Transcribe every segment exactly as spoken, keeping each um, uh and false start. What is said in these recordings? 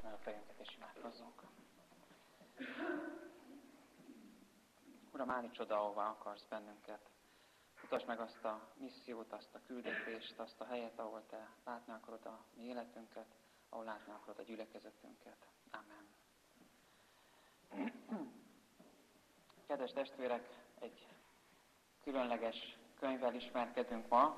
meg a fejünket és imádkozzunk. Uram, állíts oda, ahová akarsz bennünket. Mutasd meg azt a missziót, azt a küldetést, azt a helyet, ahol Te látni akarod a mi életünket, ahol látni akarod a gyülekezetünket. Amen. Kedves testvérek, egy különleges könyvvel ismerkedünk ma.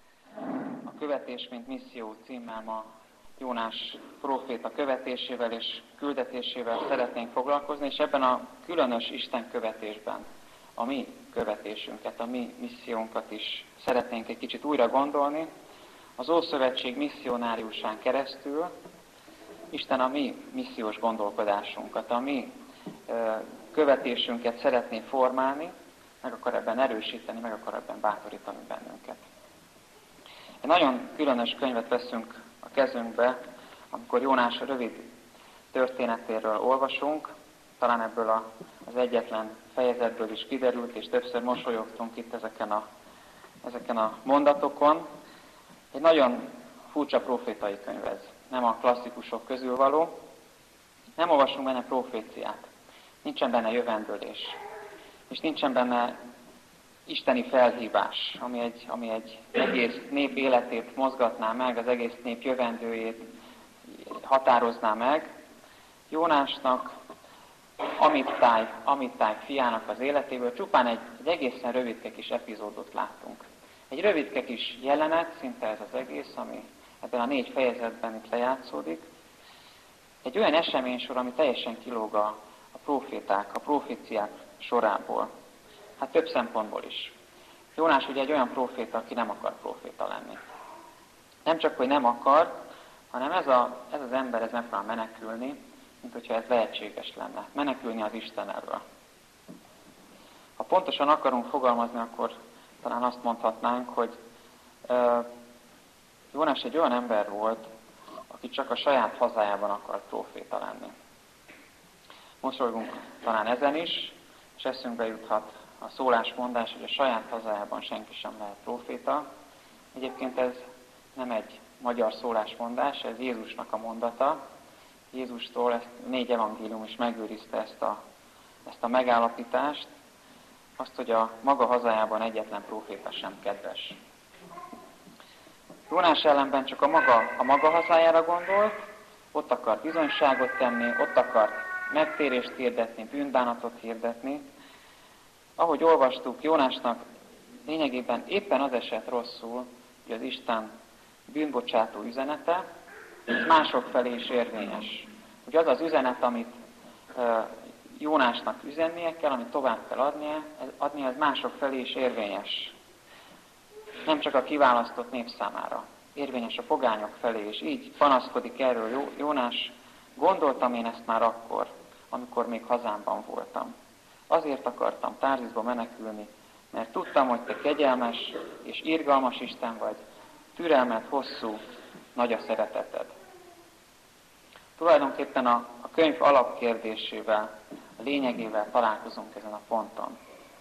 A Követés, mint misszió címmel ma Jónás próféta követésével és küldetésével szeretnénk foglalkozni, és ebben a különös Isten követésben a mi követésünket, a mi missziónkat is szeretnénk egy kicsit újra gondolni. Az Ószövetség misszionáriusán keresztül Isten a mi missziós gondolkodásunkat, a mi követésünket szeretné formálni, meg akar ebben erősíteni, meg akar ebben bátorítani bennünket. Egy nagyon különös könyvet veszünk a kezünkbe, amikor Jónás rövid történetéről olvasunk, talán ebből a, az egyetlen fejezetből is kiderült, és többször mosolyogtunk itt ezeken a, ezeken a mondatokon. Egy nagyon furcsa profétai könyv ez, nem a klasszikusok közül való. Nem olvasunk benne proféciát, nincsen benne jövendőlés, és nincsen benne isteni felhívás, ami egy, ami egy egész nép életét mozgatná meg, az egész nép jövendőjét határozná meg. Jónásnak, Amittáj, Amittáj fiának az életéből csupán egy, egy egészen rövidke kis epizódot látunk. Egy rövidke kis jelenet, szinte ez az egész, ami ebben a négy fejezetben itt lejátszódik. Egy olyan eseménysor, ami teljesen kilóg a, a proféták, a proféciák sorából. Hát több szempontból is. Jónás ugye egy olyan proféta, aki nem akar proféta lenni. Nem csak, hogy nem akar, hanem ez, a, ez az ember ez megpróbál menekülni, mint hogyha ez lehetséges lenne. Menekülni az Isten elől. Ha pontosan akarunk fogalmazni, akkor talán azt mondhatnánk, hogy uh, Jónás egy olyan ember volt, aki csak a saját hazájában akart proféta lenni. Mosolygunk talán ezen is, és eszünkbe juthat a szólásmondás, hogy a saját hazájában senki sem lehet próféta. Egyébként ez nem egy magyar szólásmondás, ez Jézusnak a mondata. Jézustól ezt négy evangélium is megőrizte ezt a, ezt a megállapítást, azt, hogy a maga hazájában egyetlen próféta sem kedves. Jónás ellenben csak a maga, a maga hazájára gondolt, ott akart bizonyságot tenni, ott akart megtérést hirdetni, bűnbánatot hirdetni. Ahogy olvastuk, Jónásnak lényegében éppen az esett rosszul, hogy az Isten bűnbocsátó üzenete, ez mások felé is érvényes. Hogy az az üzenet, amit Jónásnak üzennie kell, amit tovább kell adnia, adnia, ez mások felé is érvényes. Nem csak a kiválasztott nép számára, érvényes a pogányok felé, és így panaszkodik erről Jónás. Gondoltam én ezt már akkor, amikor még hazámban voltam. Azért akartam Tárzizba menekülni, mert tudtam, hogy te kegyelmes és irgalmas Isten vagy, türelmed hosszú, nagy a szereteted. Tulajdonképpen a, a könyv alapkérdésével, a lényegével találkozunk ezen a ponton.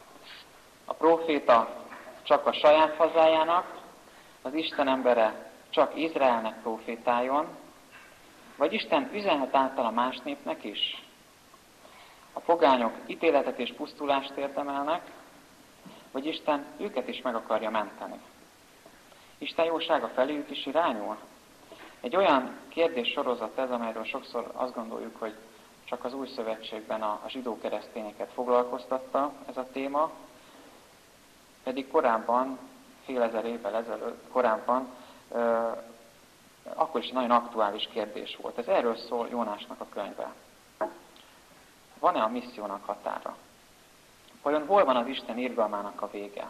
A próféta csak a saját hazájának, az Isten embere csak Izraelnek prófétáljon, vagy Isten üzenhet általa más népnek is? A pogányok ítéletet és pusztulást érdemelnek, vagy Isten őket is meg akarja menteni? Isten jósága feléjük is irányul? Egy olyan kérdéssorozat ez, amelyről sokszor azt gondoljuk, hogy csak az Új Szövetségben a, a zsidó keresztényeket foglalkoztatta ez a téma, pedig korábban, fél ezer évvel ezelőtt, korábban, euh, akkor is nagyon aktuális kérdés volt. Ez erről szól Jónásnak a könyve. Van-e a missziónak határa? Vajon hol van az Isten irgalmának a vége?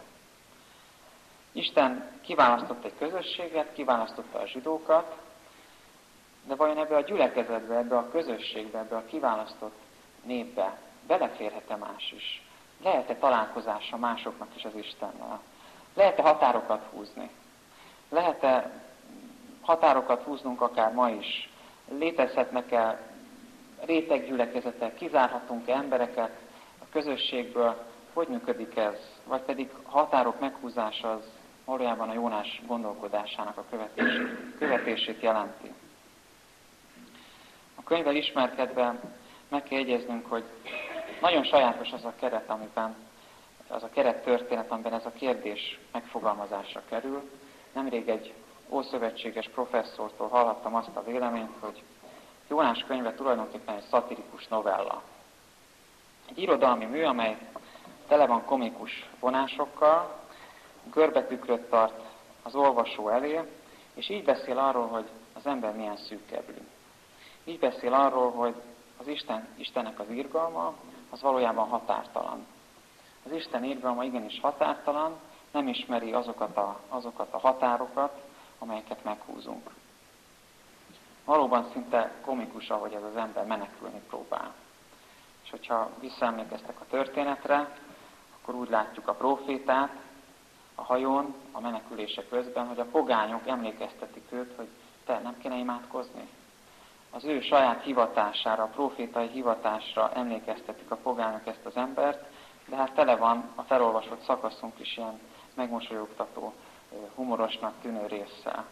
Isten kiválasztott egy közösséget, kiválasztotta a zsidókat, de vajon ebbe a gyülekezetbe, ebbe a közösségbe, ebbe a kiválasztott népbe beleférhet-e más is? Lehet-e találkozása másoknak is az Istennel? Lehet-e határokat húzni? Lehet-e határokat húznunk akár ma is? Létezhetnek-e réteggyülekezetek, kizárhatunk-e embereket a közösségből? Hogy működik ez? Vagy pedig határok meghúzása az valójában a Jónás gondolkodásának a követését, követését jelenti. A könyvvel ismerkedve meg kell jegyeznünk, hogy nagyon sajátos az a keret, amiben, az a keret történet, amiben ez a kérdés megfogalmazásra kerül. Nemrég egy ószövetséges professzortól hallhattam azt a véleményt, hogy Jónás könyve tulajdonképpen egy szatirikus novella. Egy irodalmi mű, amely tele van komikus vonásokkal, görbetükröt tart az olvasó elé, és így beszél arról, hogy az ember milyen szűkkeblű. Így beszél arról, hogy az Isten, Istennek az irgalma, az valójában határtalan. Az Isten irgalma igenis határtalan, nem ismeri azokat a, azokat a határokat, amelyeket meghúzunk. Valóban szinte komikus, ahogy ez az ember menekülni próbál. És hogyha visszaemlékeztek a történetre, akkor úgy látjuk a prófétát a hajón, a menekülése közben, hogy a pogányok emlékeztetik őt, hogy te nem kéne imádkozni. Az ő saját hivatására, a prófétai hivatásra emlékeztetik a pogányok ezt az embert, de hát tele van a felolvasott szakaszunk is ilyen megmosolyogtató, humorosnak tűnő résszel.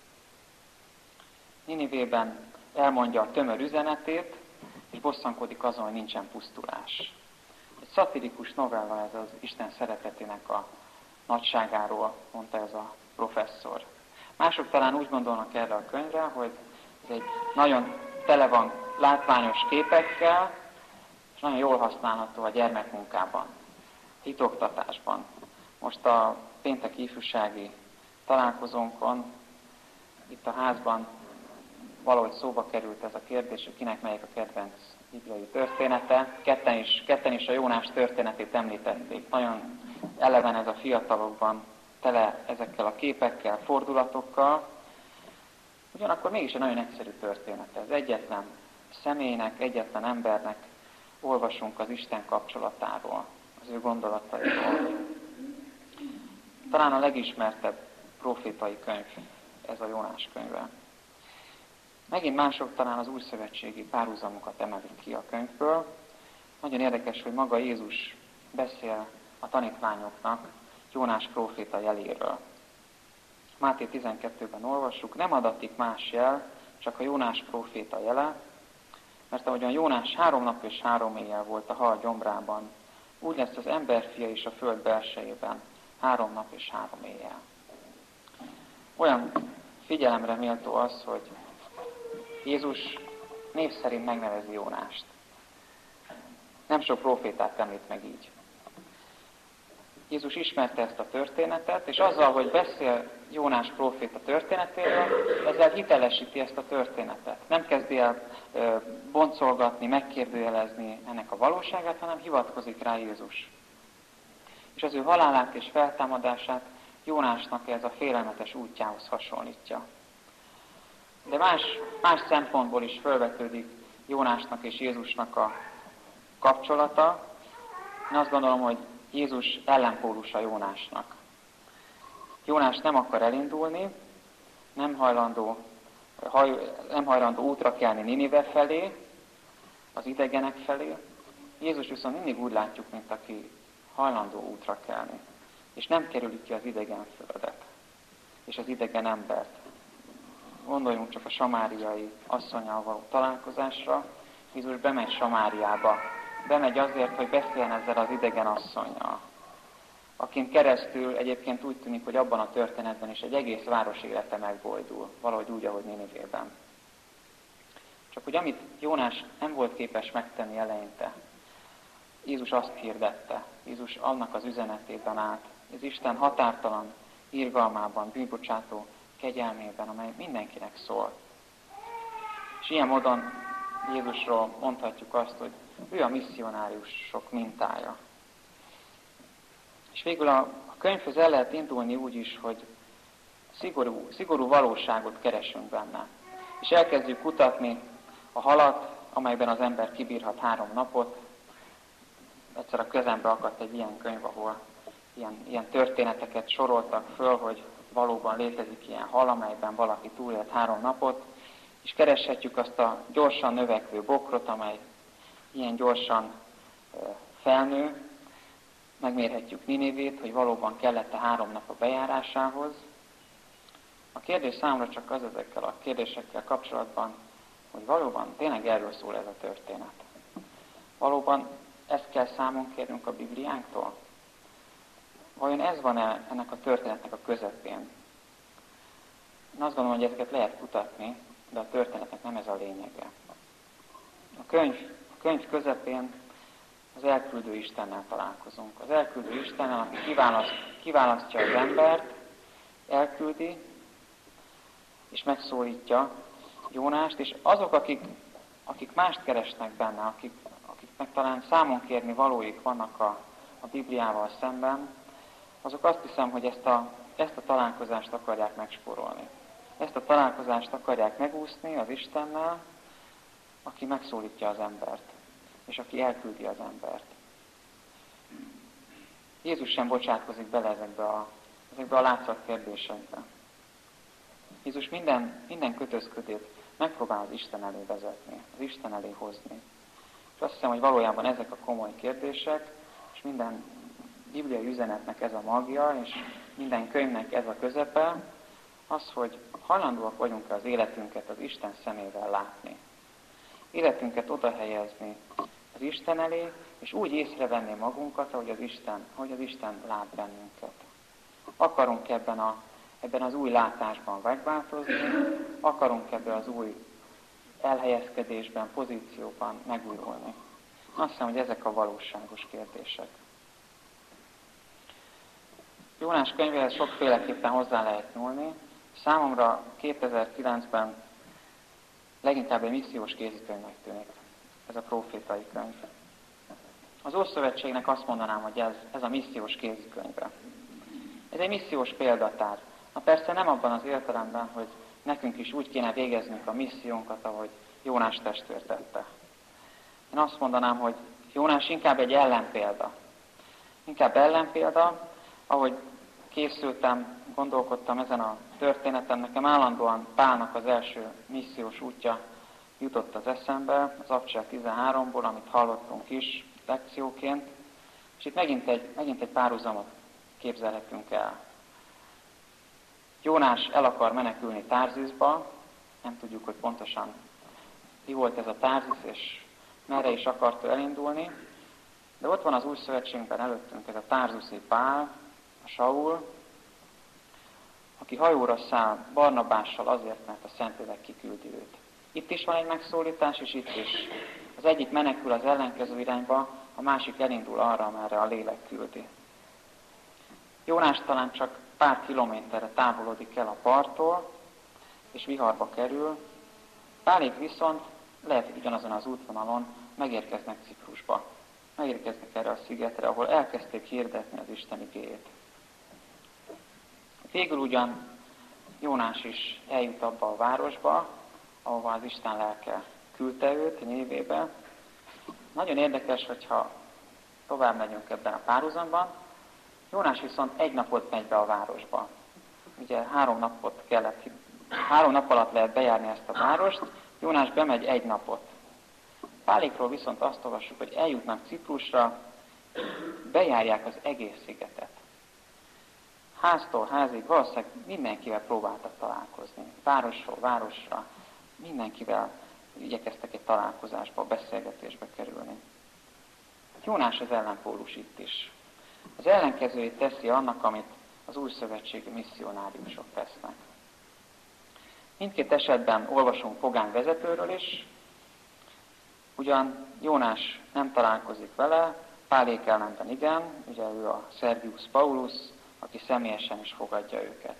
Ninivében elmondja a tömör üzenetét, és bosszankodik azon, hogy nincsen pusztulás. Egy szatirikus novella ez az Isten szeretetének a nagyságáról, mondta ez a professzor. Mások talán úgy gondolnak erre a könyvre, hogy ez egy nagyon tele van látványos képekkel, és nagyon jól használható a gyermekmunkában, hitoktatásban. Most a pénteki ifjúsági találkozónkon, itt a házban valahogy szóba került ez a kérdés, hogy kinek melyik a kedvenc bibliai története. Ketten is, ketten is a Jónás történetét említették. Nagyon eleven ez a fiatalokban, tele ezekkel a képekkel, fordulatokkal. Ugyanakkor mégis egy nagyon egyszerű történet. Ez egyetlen személynek, egyetlen embernek olvasunk az Isten kapcsolatáról, az ő gondolatairól. Talán a legismertebb profétai könyv ez a Jónás könyve. Megint mások talán az újszövetségi párhuzamokat emelik ki a könyvből. Nagyon érdekes, hogy maga Jézus beszél a tanítványoknak Jónás próféta jeléről. Máté tizenkettőben olvassuk, nem adatik más jel, csak a Jónás próféta jele, mert ahogyan Jónás három nap és három éjjel volt a hal gyomrában, úgy lesz az emberfia is a föld belsejében három nap és három éjjel. Olyan figyelemre méltó az, hogy Jézus név szerint megnevezi Jónást. Nem sok prófétát említ meg így. Jézus ismerte ezt a történetet, és azzal, hogy beszél Jónás próféta történetéről, ezzel hitelesíti ezt a történetet. Nem kezdi el ö, boncolgatni, megkérdőjelezni ennek a valóságát, hanem hivatkozik rá Jézus. És az ő halálát és feltámadását Jónásnak ez a félelmetes útjához hasonlítja. De más, más szempontból is felvetődik Jónásnak és Jézusnak a kapcsolata. Én azt gondolom, hogy Jézus ellenpólusa Jónásnak. Jónás nem akar elindulni, nem hajlandó, haj, nem hajlandó útra kelni Ninive felé, az idegenek felé. Jézus viszont mindig úgy látjuk, mint aki hajlandó útra kelni, és nem kerüli ki az idegen földet, és az idegen embert. Gondoljunk csak a samáriai asszonnyal való találkozásra. Jézus bemegy Samáriába. Bemegy azért, hogy beszéljen ezzel az idegen asszonnyal, akin keresztül egyébként úgy tűnik, hogy abban a történetben is egy egész város élete megbojdul, valahogy úgy, ahogy Ninivében. Csak hogy amit Jónás nem volt képes megtenni eleinte, Jézus azt hirdette, Jézus annak az üzenetében állt, az Isten határtalan irgalmában, bűnbocsátó kegyelmében, amely mindenkinek szól. És ilyen módon Jézusról mondhatjuk azt, hogy ő a misszionáriusok mintája. És végül a, a könyvhöz el lehet indulni úgy is, hogy szigorú, szigorú valóságot keresünk benne. És elkezdjük kutatni a halat, amelyben az ember kibírhat három napot. Egyszer a kezembe akadt egy ilyen könyv, ahol ilyen, ilyen történeteket soroltak föl, hogy valóban létezik ilyen hal, amelyben valaki túlélt három napot, és kereshetjük azt a gyorsan növekvő bokrot, amely ilyen gyorsan felnő, megmérhetjük Ninivét, hogy valóban kellett-e három nap a bejárásához. A kérdés számomra csak az ezekkel a kérdésekkel kapcsolatban, hogy valóban tényleg erről szól ez a történet. Valóban ezt kell számon kérnünk a Bibliánktól? Vajon ez van-e ennek a történetnek a közepén? Én azt gondolom, hogy ezeket lehet kutatni, de a történetnek nem ez a lényege. A könyv, a könyv közepén az elküldő Istennel találkozunk. Az elküldő Istennel, aki kiválaszt, kiválasztja az embert, elküldi, és megszólítja Jónást, és azok, akik, akik mást keresnek benne, akik, akiknek talán számon kérni valóik vannak a, a Bibliával szemben, azok azt hiszem, hogy ezt a, ezt a találkozást akarják megspórolni. Ezt a találkozást akarják megúszni az Istennel, aki megszólítja az embert, és aki elküldi az embert. Jézus sem bocsátkozik bele ezekbe a, ezekbe a látszatkérdésekbe. Jézus minden, minden kötözködét megpróbál az Isten elé vezetni, az Isten elé hozni. És azt hiszem, hogy valójában ezek a komoly kérdések, és minden bibliai üzenetnek ez a magja, és minden könyvnek ez a közepe, az, hogy hajlandóak vagyunk az életünket az Isten szemével látni. Életünket oda helyezni az Isten elé, és úgy észrevenni magunkat, ahogy az Isten, ahogy az Isten lát bennünket. Akarunk ebben, a, ebben az új látásban megváltozni, akarunk ebben az új elhelyezkedésben, pozícióban megújulni. Azt hiszem, hogy ezek a valóságos kérdések. Jónás könyvéhez sokféleképpen hozzá lehet nyúlni. Számomra kétezer-kilencben leginkább egy missziós kézikönyvnek tűnik ez a profétai könyv. Az Ószövetségnek azt mondanám, hogy ez, ez a missziós kézikönyve. Ez egy missziós példatár. Na persze nem abban az értelemben, hogy nekünk is úgy kéne végeznünk a missziónkat, ahogy Jónás testvér tette. Én azt mondanám, hogy Jónás inkább egy ellenpélda. Inkább ellenpélda, ahogy készültem, gondolkodtam ezen a történeten, nekem állandóan Pálnak az első missziós útja jutott az eszembe, az Apostolok tizenháromból, amit hallottunk is lekcióként, és itt megint egy, megint egy párhuzamot képzelhetünk el. Jónás el akar menekülni Tárzisba, nem tudjuk, hogy pontosan mi volt ez a Tárzis, és merre is akart elindulni, de ott van az új szövetségben előttünk ez a tárzuszi Pál, a Saul, aki hajóra száll Barnabással azért, mert a Szentlélek kiküldi őt. Itt is van egy megszólítás, és itt is. Az egyik menekül az ellenkező irányba, a másik elindul arra, amerre a lélek küldi. Jónás talán csak pár kilométerre távolodik el a parttól, és viharba kerül. Pálék viszont lehet, hogy ugyanazon az útvonalon megérkeznek Ciprusba. Megérkeznek erre a szigetre, ahol elkezdték hirdetni az Isten igéjét. Végül ugyan Jónás is eljut abba a városba, ahova az Isten lelke küldte őt névébe. Nagyon érdekes, hogyha tovább megyünk ebben a párhuzamban. Jónás viszont egy napot megy be a városba. Ugye három napot kellett, három nap alatt lehet bejárni ezt a várost, Jónás bemegy egy napot. Pálékról viszont azt olvassuk, hogy eljutnak Ciprusra, bejárják az egész szigetet. Háztól házig valószínűleg mindenkivel próbáltak találkozni. Városról városra, mindenkivel igyekeztek egy találkozásba, beszélgetésbe kerülni. Jónás az ellenpólus itt is. Az ellenkezőjét teszi annak, amit az új szövetségi misszionáriusok tesznek. Mindkét esetben olvasunk pogány vezetőről is, ugyan Jónás nem találkozik vele, Pálék ellenben igen, ugye ő a Sergius Paulus, aki személyesen is fogadja őket.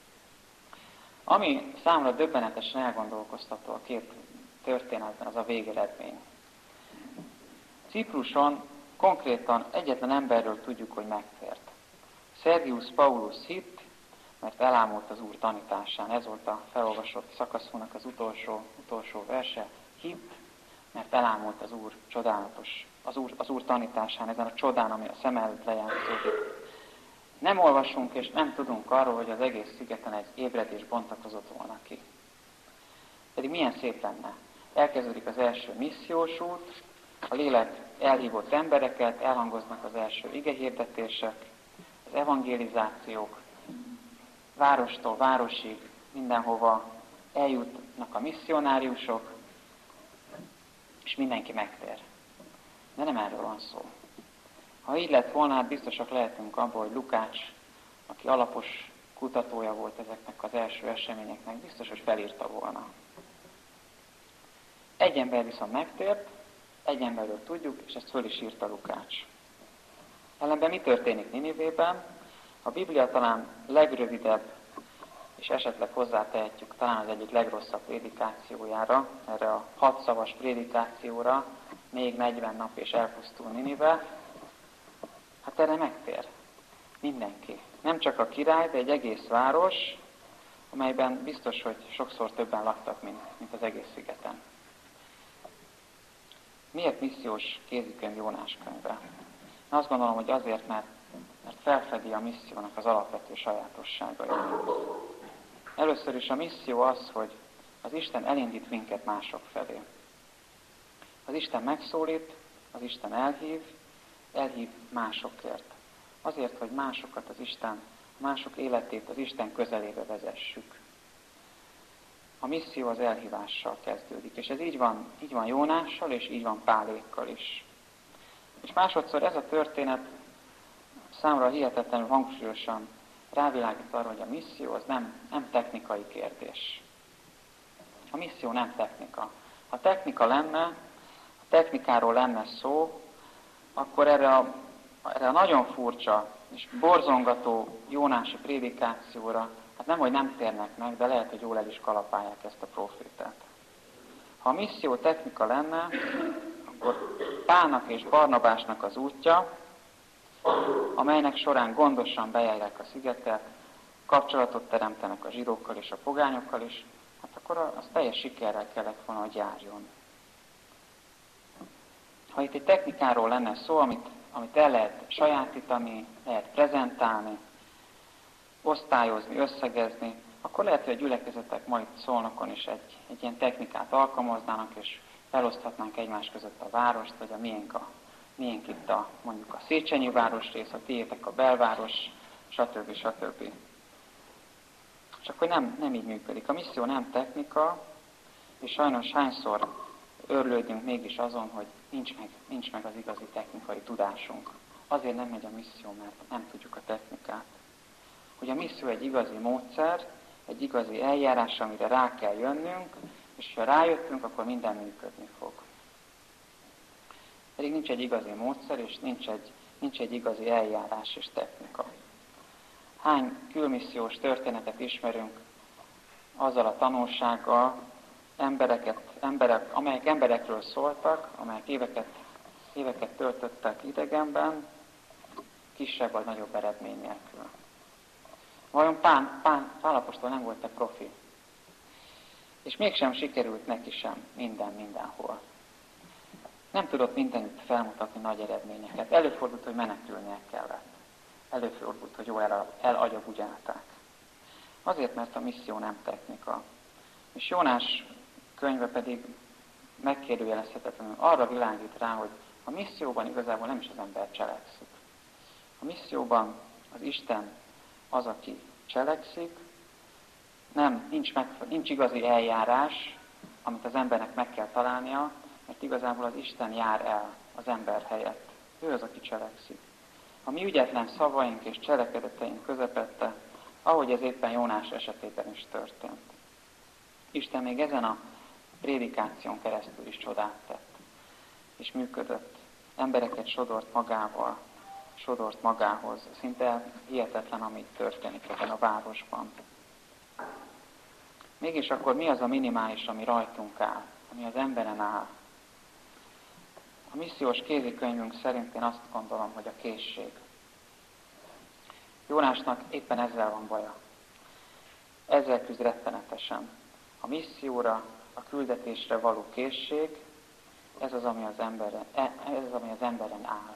Ami számomra döbbenetesen elgondolkoztató a két történetben, az a végeredmény. Cipruson konkrétan egyetlen emberről tudjuk, hogy megtért. Sergius Paulus hitt, mert elámult az Úr tanításán. Ez volt a felolvasott szakaszunknak az utolsó, utolsó verse. Hitt, mert elámult az Úr csodálatos, az Úr, az Úr tanításán, ezen a csodán, ami a szem előtt lejátszódik. Nem olvasunk és nem tudunk arról, hogy az egész szigeten egy ébredés bontakozott volna ki. Pedig milyen szép lenne. Elkezdődik az első missziós út, a lélek elhívott embereket, elhangoznak az első igehirdetések, az evangelizációk, várostól városig, mindenhova eljutnak a misszionáriusok, és mindenki megtér. De nem erről van szó. Ha így lett volna, hát biztosak lehetünk abból, hogy Lukács, aki alapos kutatója volt ezeknek az első eseményeknek, biztos, hogy felírta volna. Egy ember viszont megtért, egy emberről tudjuk, és ezt föl is írta Lukács. Ellenben mi történik Ninivében? A Biblia talán legrövidebb, és esetleg hozzátehetjük talán az egyik legrosszabb prédikációjára, erre a hatszavas prédikációra, még negyven nap és elpusztul Ninive. Hát erre megtér mindenki. Nem csak a király, de egy egész város, amelyben biztos, hogy sokszor többen laktak, mint, mint az egész szigeten. Miért missziós kézikönyv Jónás könyve? Azt gondolom, hogy azért, mert, mert felfedi a missziónak az alapvető sajátosságait. Először is a misszió az, hogy az Isten elindít minket mások felé. Az Isten megszólít, az Isten elhív, elhív másokért. Azért, hogy másokat az Isten, mások életét az Isten közelébe vezessük. A misszió az elhívással kezdődik, és ez így van, így van Jónással, és így van Pálékkal is. És másodszor ez a történet számra hihetetlenül hangsúlyosan rávilágít arra, hogy a misszió az nem, nem technikai kérdés. A misszió nem technika. Ha technika lenne, ha technikáról lenne szó, akkor erre a, erre a nagyon furcsa és borzongató jónási prédikációra, hát nem, hogy nem térnek meg, de lehet, hogy jól el is kalapálják ezt a profétát. Ha a misszió technika lenne, akkor Pálnak és Barnabásnak az útja, amelynek során gondosan bejárják a szigetet, kapcsolatot teremtenek a zsidókkal és a pogányokkal is, hát akkor az teljes sikerrel kellett volna, hogy járjon. Ha itt egy technikáról lenne szó, amit, amit el lehet sajátítani, lehet prezentálni, osztályozni, összegezni, akkor lehet, hogy a gyülekezetek majd Szolnokon is egy, egy ilyen technikát alkalmaznának, és feloszthatnánk egymás között a várost, vagy a miénk, a, miénk itt a, mondjuk a Széchenyi városrész, a tiétek a belváros, stb. stb. Csak hogy nem, nem így működik. A misszió nem technika, és sajnos hányszor örlődünk mégis azon, hogy nincs meg, nincs meg az igazi technikai tudásunk. Azért nem megy a misszió, mert nem tudjuk a technikát. Hogy a misszió egy igazi módszer, egy igazi eljárás, amire rá kell jönnünk, és ha rájöttünk, akkor minden működni fog. Pedig nincs egy igazi módszer, és nincs egy, nincs egy igazi eljárás és technika. Hány külmissziós történetet ismerünk azzal a tanulsággal, embereket, emberek, amelyek emberekről szóltak, amelyek éveket, éveket töltöttek idegenben, kisebb vagy nagyobb eredmény nélkül. Vajon Pál, Pál, Pál apostol nem volt-e profi? És mégsem sikerült neki sem minden mindenhol. Nem tudott mindenütt felmutatni nagy eredményeket. Előfordult, hogy menekülnie kellett. Előfordult, hogy jó el, elagyagúgyálták. Azért, mert a misszió nem technika. És Jónás könyve pedig megkérdőjelezhetetlenül arra világít rá, hogy a misszióban igazából nem is az ember cselekszik. A misszióban az Isten az, aki cselekszik, nem, nincs, meg, nincs igazi eljárás, amit az embernek meg kell találnia, mert igazából az Isten jár el az ember helyett. Ő az, aki cselekszik. A mi ügyetlen szavaink és cselekedeteink közepette, ahogy ez éppen Jónás esetében is történt. Isten még ezen a prédikáción keresztül is csodát tett, és működött. Embereket sodort magával, sodort magához. Szinte hihetetlen, ami történik ebben a városban. Mégis akkor mi az a minimális, ami rajtunk áll, ami az emberen áll? A missziós kézikönyvünk szerint én azt gondolom, hogy a készség. Jónásnak éppen ezzel van baja. Ezzel küzd rettenetesen. A misszióra, a küldetésre való készség, ez az, ami az emberen, ez az, ami az emberen áll.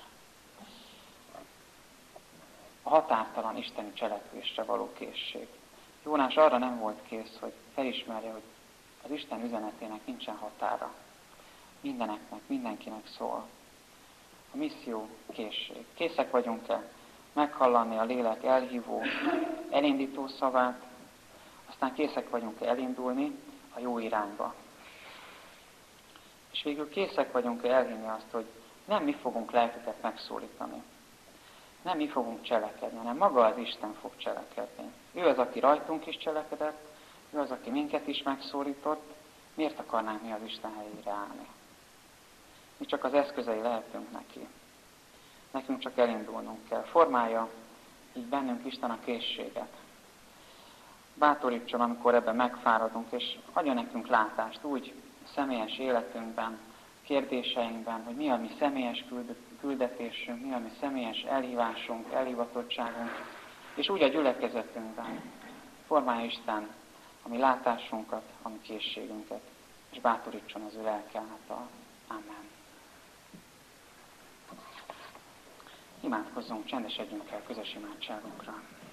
A határtalan isteni cselekvésre való készség. Jónás arra nem volt kész, hogy felismerje, hogy az Isten üzenetének nincsen határa. Mindeneknek, mindenkinek szól. A misszió készség. Készek vagyunk-e meghallani a lélek elhívó, elindító szavát, aztán készek vagyunk-e elindulni a jó irányba. És végül készek vagyunk elhinni azt, hogy nem mi fogunk lelküket megszólítani. Nem mi fogunk cselekedni, hanem maga az Isten fog cselekedni. Ő az, aki rajtunk is cselekedett, ő az, aki minket is megszólított. Miért akarnánk mi az Isten helyére állni? Mi csak az eszközei lehetünk neki. Nekünk csak elindulnunk kell. Formálja így bennünk Isten a készséget. Bátorítson, amikor ebben megfáradunk, és adja nekünk látást úgy személyes életünkben, kérdéseinkben, hogy mi a mi személyes küldetésünk, mi a mi személyes elhívásunk, elhivatottságunk, és úgy a gyülekezetünkben formálja Isten a mi látásunkat, a mi készségünket, és bátorítson az ő lelke által. Amen. Imádkozzunk, csendesedjünk el közös imádságunkra.